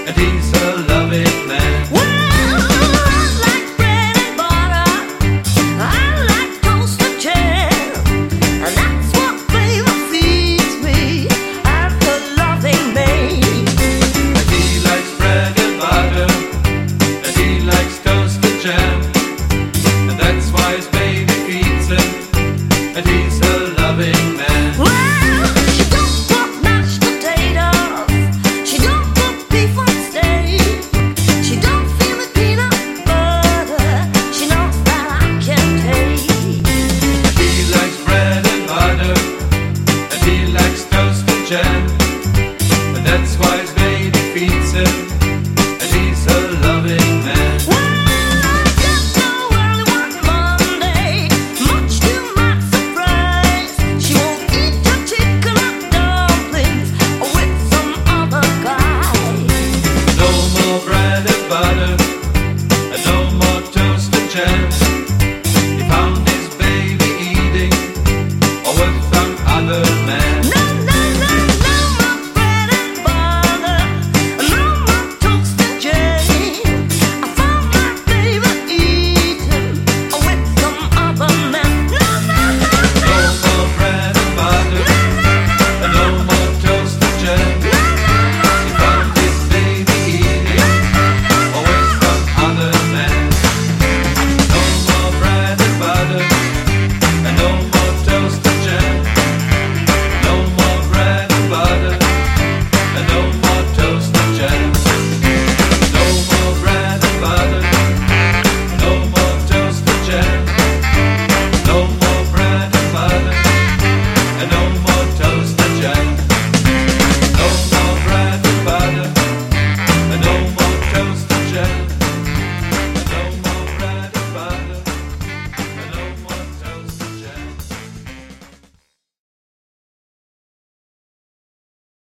and he's a loving man. Well, I like bread and butter. I like toasted jam, and that's what flavor feeds me. I'm a loving man. And he likes bread and butter, and he likes toasted jam, and that's why his baby feeds him, and he's a loving man. Well, she don't put mashed potatoes. She don't put beef on steak. She don't feel the peanut butter. She knows that I can take. And he likes bread and butter, and he likes toasted jam, and that's why